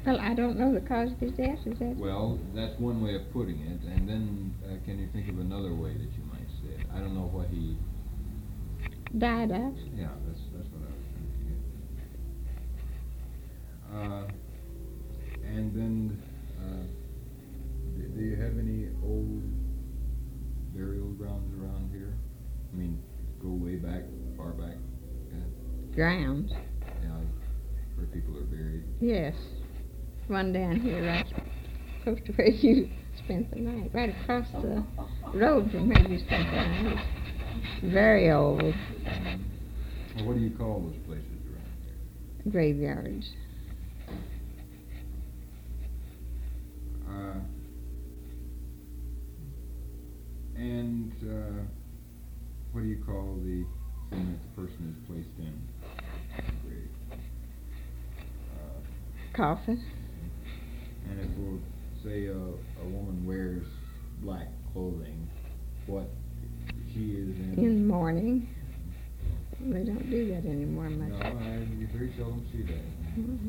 Well, I don't know the cause of his death, is that? Well, that's one way of putting it, and then can you think of another way that you might say it? I don't know what he... Died of? Yeah, that's what I was trying to get. And then, do you have any old burial grounds around here? I mean, go way back, far back. Grounds? Yeah, where people are buried. Yes. One down here, right close to where you spent the night, right across the road from where you spent the night. It's very old. Well, what do you call those places around here? Graveyards. And what do you call the thing that the person is placed in? Grave. Coffin. And if we'll say a woman wears black clothing, what she is in? In mourning. They don't do that anymore much. No, you very seldom see that. Mm-hmm.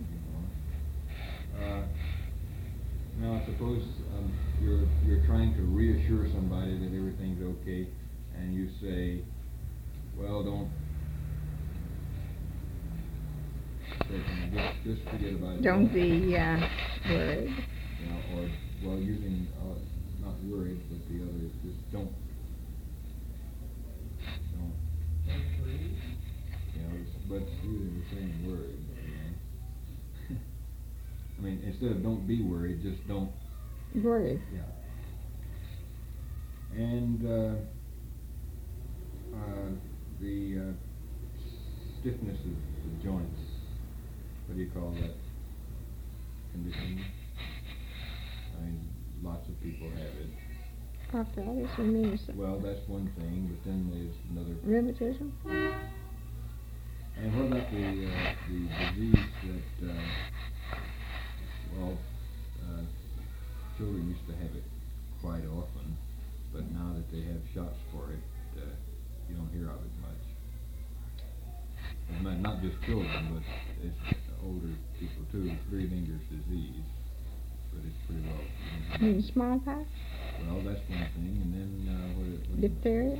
Now, suppose you're trying to reassure somebody that everything's okay, and you say, "Well, don't just forget about it." Don't be worried. You know, or well, using not worried, but the other, just don't. You know, but using the same word. You know? I mean, instead of "don't be worried," just don't. Worried. Yeah. And the stiffness of the joints. What do you call that condition? I mean, lots of people have it. Arthritis, I mean. Well, that's one thing, but then there's another. Rheumatism. And what about the disease that, children used to have it quite often, but now that they have shots for it, you don't hear of it much. It's not just children, but it's older people too. It's a very dangerous disease, but it's pretty well. You mean smallpox? Well, that's one thing, and then what Diphtheria.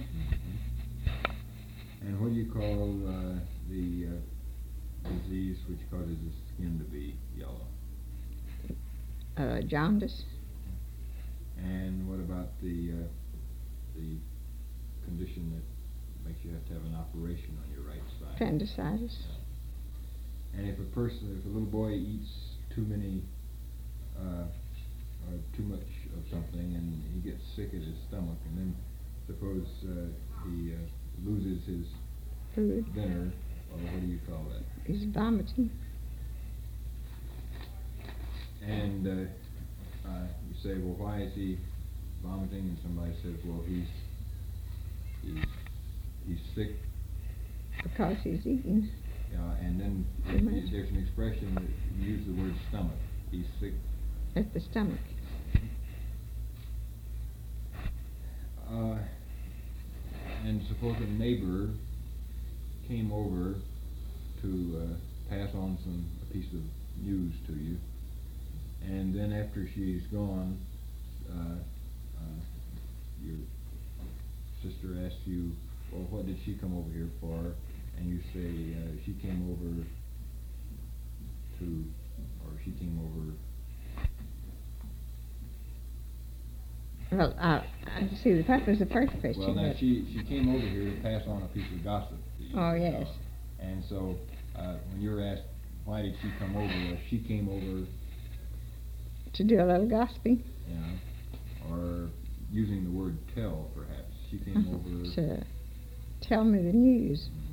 And what do you call the disease which causes the skin to be yellow? Jaundice. And what about the condition that makes you have to have an operation on your right side? Appendicitis. And if a little boy eats too many, or too much of something, and he gets sick at his stomach, and then suppose he loses his food, dinner, or what do you call that? He's vomiting. And you say, well, why is he vomiting? And somebody says, well, he's sick because he's eating. And then there's an expression that you use the word stomach. He's sick at the stomach. And suppose a neighbor came over to pass on a piece of news to you, and then after she's gone, your sister asks you, well, what did she come over here for? And you say, she came over to, or she came over. Well, I see, that was the first question. Well, now, she came over here to pass on a piece of gossip to you. Oh, yes. And so, when you're asked, why did she come over? Well, she came over to do a little gossiping. Yeah. Or using the word tell, perhaps. She came over to tell me the news. Mm-hmm.